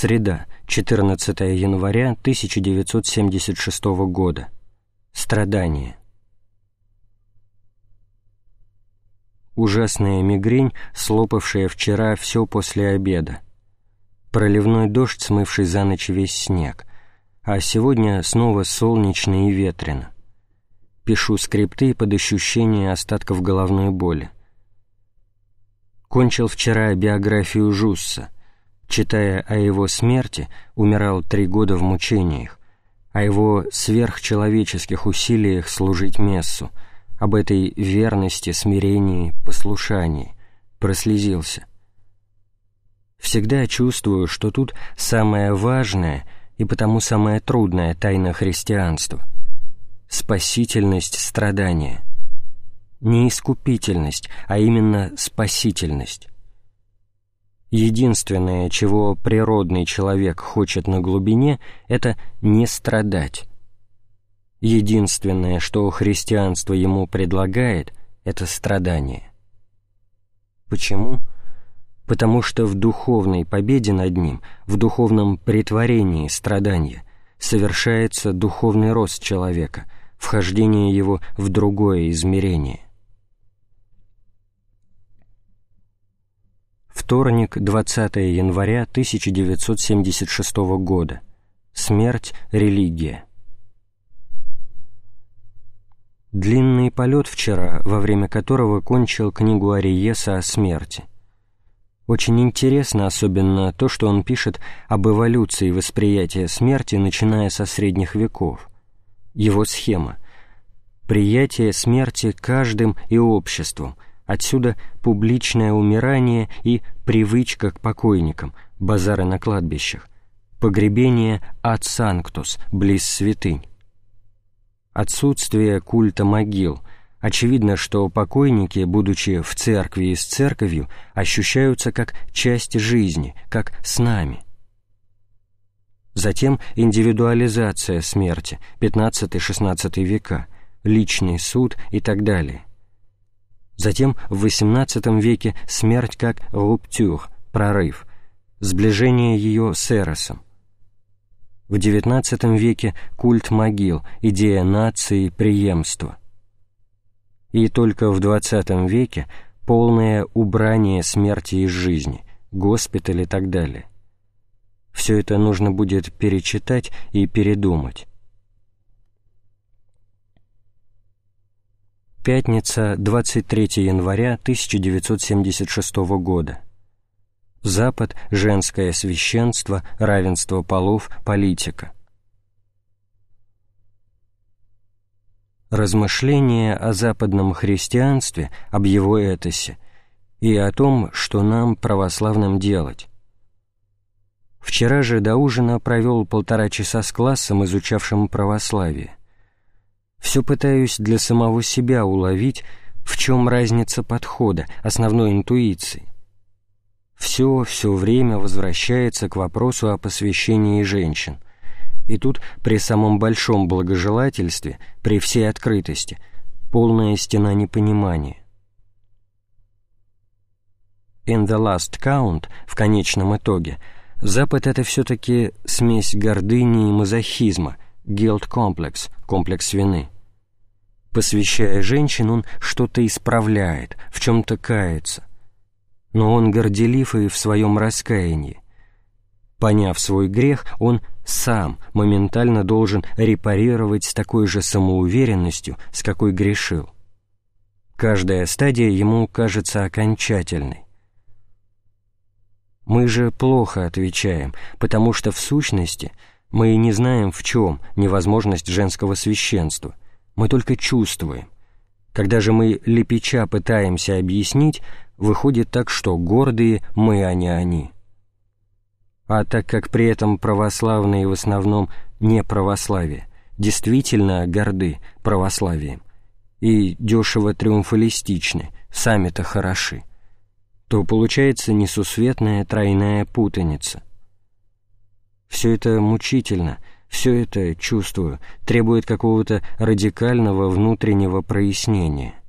Среда, 14 января 1976 года. Страдание. Ужасная мигрень, слопавшая вчера все после обеда. Проливной дождь, смывший за ночь весь снег. А сегодня снова солнечно и ветрено. Пишу скрипты под ощущение остатков головной боли. Кончил вчера биографию Жусса. Читая о его смерти, умирал 3 года в мучениях, о его сверхчеловеческих усилиях служить мессу, об этой верности, смирении, послушании, прослезился. Всегда чувствую, что тут самое важное и потому самая трудная тайна христианства — спасительность страдания. Не искупительность, а именно спасительность. Единственное, чего природный человек хочет на глубине, это не страдать. Единственное, что христианство ему предлагает, это страдание. Почему? Потому что в духовной победе над ним, в духовном претворении страдания совершается духовный рост человека, вхождение его в другое измерение. Вторник, 20 января 1976 года. Смерть, религия. Длинный полет вчера, во время которого кончил книгу Ариеса о смерти. Очень интересно особенно то, что он пишет об эволюции восприятия смерти, начиная со средних веков. Его схема. Приятие смерти каждым и обществом. Отсюда публичное умирание и привычка к покойникам, базары на кладбищах, погребение ad sanctus, близ святынь. Отсутствие культа могил. Очевидно, что покойники, будучи в церкви и с церковью, ощущаются как часть жизни, как с нами. Затем индивидуализация смерти, 15-16 века, личный суд и так далее. Затем в XVIII веке смерть как rupture, прорыв, сближение ее с эросом. В XIX веке культ могил, идея нации, преемства. И только в XX веке полное убрание смерти из жизни, госпиталь и так далее. Все это нужно будет перечитать и передумать. Пятница, 23 января 1976 года. Запад, женское священство, равенство полов, политика. Размышления о западном христианстве, об его этосе и о том, что нам, православным, делать. Вчера же до ужина провел 1,5 часа с классом, изучавшим православие. Все пытаюсь для самого себя уловить, в чем разница подхода, основной интуиции. Все время возвращается к вопросу о посвящении женщин. И тут, при самом большом благожелательстве, при всей открытости, полная стена непонимания. In the last count, в конечном итоге, Запад — это все-таки смесь гордыни и мазохизма, guilt complex, комплекс вины. Посвящая женщин, он что-то исправляет, в чем-то кается. Но он горделив и в своем раскаянии. Поняв свой грех, он сам моментально должен репарировать с такой же самоуверенностью, с какой грешил. Каждая стадия ему кажется окончательной. Мы же плохо отвечаем, потому что в сущности мы не знаем, в чем невозможность женского священства. Мы только чувствуем. Когда же мы лепеча пытаемся объяснить, выходит так, что гордые мы, а не они. А так как при этом православные в основном не православие, действительно горды православием и дешево триумфалистичны, сами-то хороши, то получается несусветная тройная путаница. Все это мучительно, все это, чувствую, требует какого-то радикального внутреннего прояснения.